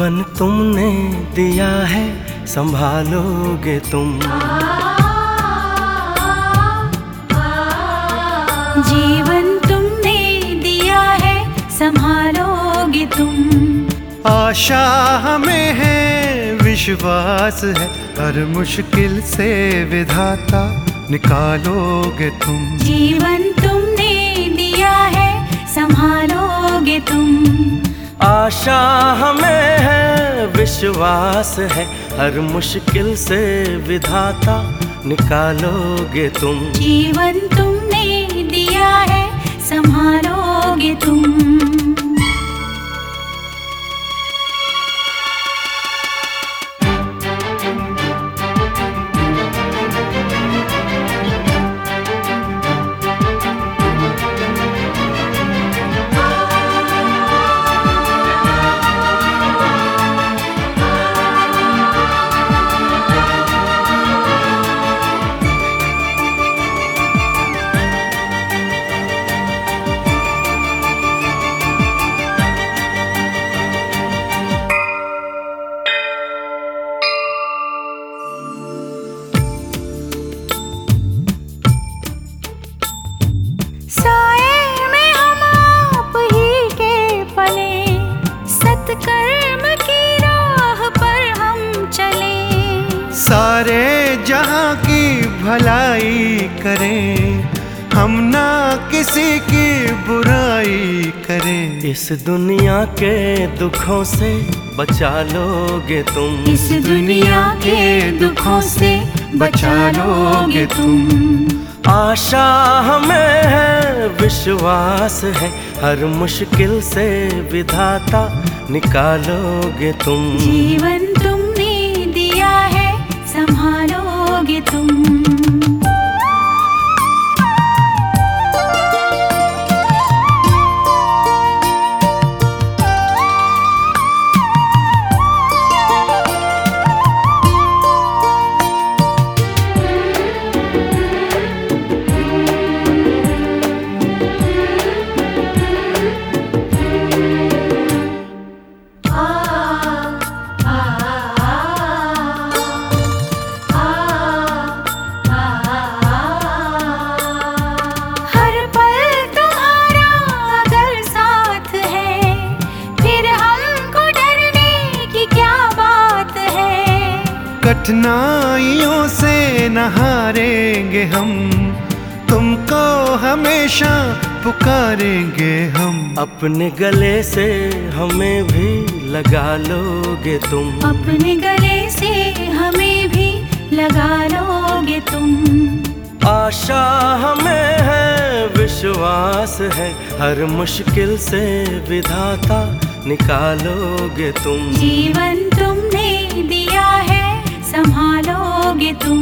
जीवन तुमने दिया है, संभालोगे तुम। जीवन तुमने दिया है, संभालोगे तुम। आशा हमें है, विश्वास है, हर मुश्किल से विधाता निकालोगे तुम। जीवन तुमने दिया है, संभालोगे तुम। आशा हमें है, विश्वास है, हर मुश्किल से विधाता निकालोगे तुम। जीवन तुमने दिया है, संभालोगे तुम। साए में हम आप ही के पले, सत्कर्म की राह पर हम चले। सारे जहां की भलाई करें, हम ना किसी की बुराई करें। इस दुनिया के दुखों से बचा लोगे तुम। इस दुनिया के दुखों से बचा लोगे तुम। आशा हमें है, विश्वास है, हर मुश्किल से विधाता निकालोगे तुम। जीवन तुमने दिया है, संभालोगे तुम। कठिनाइयों से न हारेंगे हम, तुमको हमेशा पुकारेंगे हम। अपने गले से हमें भी लगा लोगे तुम। अपने गले से हमें भी लगा लोगे तुम। आशा हमें है, विश्वास है, हर मुश्किल से विधाता निकालोगे तुम। जीवन तुमने दिया है, संभालोगे तुम।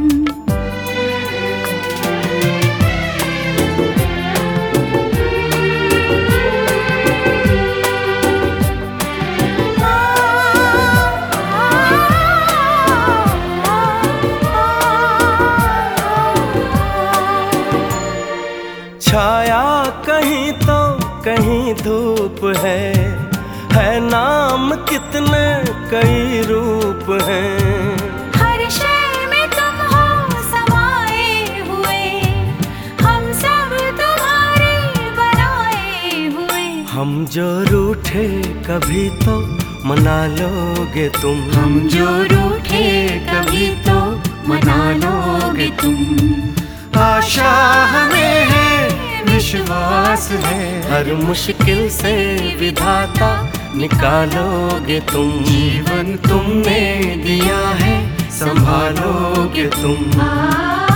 छाया कहीं तो कहीं धूप है नाम कितने कई रूप हैं। हर शय में तुम हो समाए हुए, हम सब तुम्हारे बनाए हुए। हम जो रूठे कभी तो मना लोगे तुम। हम जो रूठे कभी तो मना लोगे तुम। आशा हमें है, विश्वास है, हर मुश्किल से विधाता निकालोगे तुम। जीवन तुमने दिया है, संभालोगे तुम।